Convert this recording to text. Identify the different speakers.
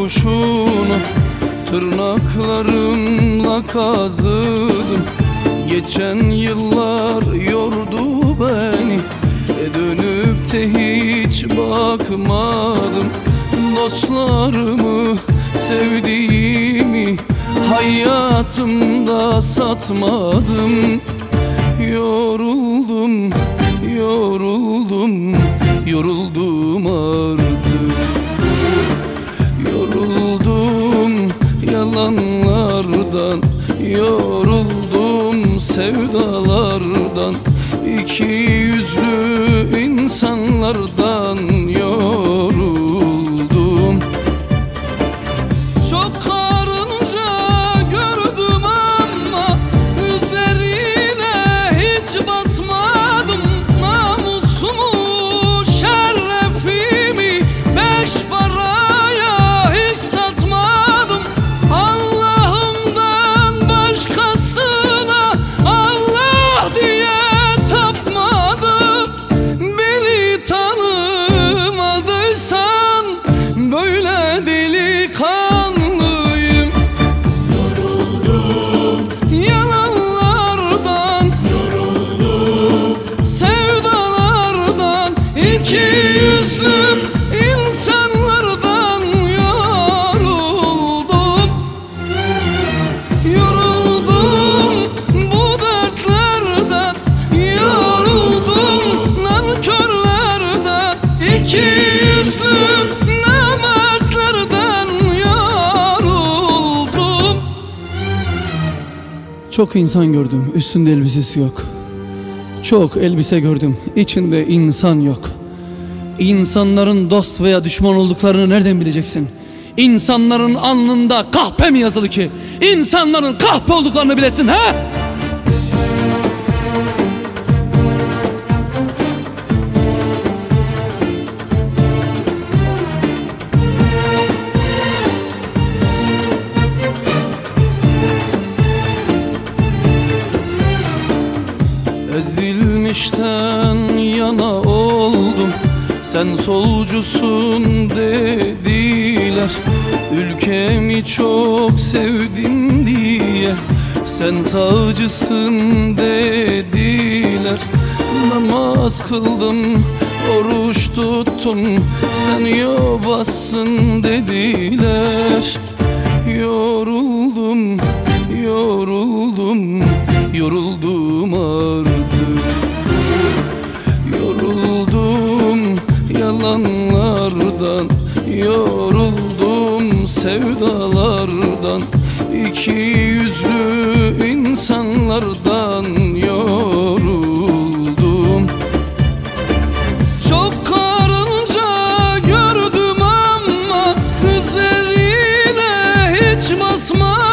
Speaker 1: kurşunu tırnaklarımla kazıdım. Geçen yıllar yordu beni, dönüp de hiç bakmadım. Dostlarımı, sevdiğimi hayatımda satmadım. Yoruldum, yoruldum, yoruldum artık. Yoruldum yalanlardan, yoruldum sevdalardan, iki yüzlü insanlardan yoruldum. Çok karınca gördüm ama üzerine hiç basmadım. Namusumu, şerefimi beş paraya hiç satmadım. Allah'ımdan başkasına Allah diye tapmadım. Beni tanımadıysan böyle delikanlıyım.
Speaker 2: Yoruldum,
Speaker 1: Yalanlardan,
Speaker 2: yoruldum,
Speaker 1: sevdalardan, iki yüzlü insanlardan yoruldum. Yoruldum bu dertlerden, yoruldum nankörlerden, iki yüzlü namertlerden yoruldum. Çok insan gördüm, üstünde elbisesi yok. Çok elbise gördüm, içinde insan yok. İnsanların dost veya düşman olduklarını nereden bileceksin? İnsanların alnında kahpe mi yazılı ki İnsanların kahpe olduklarını bilesin ha? Ezilmişten yana oldum, sen solcusun dediler. Ülkemi çok sevdim diye sen sağcısın dediler. Namaz kıldım, oruç tuttum, sen yobazsın dediler. Yoruldum, yoruldum, yoruldum artık. Yoruldum yalanlardan, yoruldum sevdalardan, iki yüzlü insanlardan yoruldum. Çok karınca gördüm ama üzerine hiç basmadım.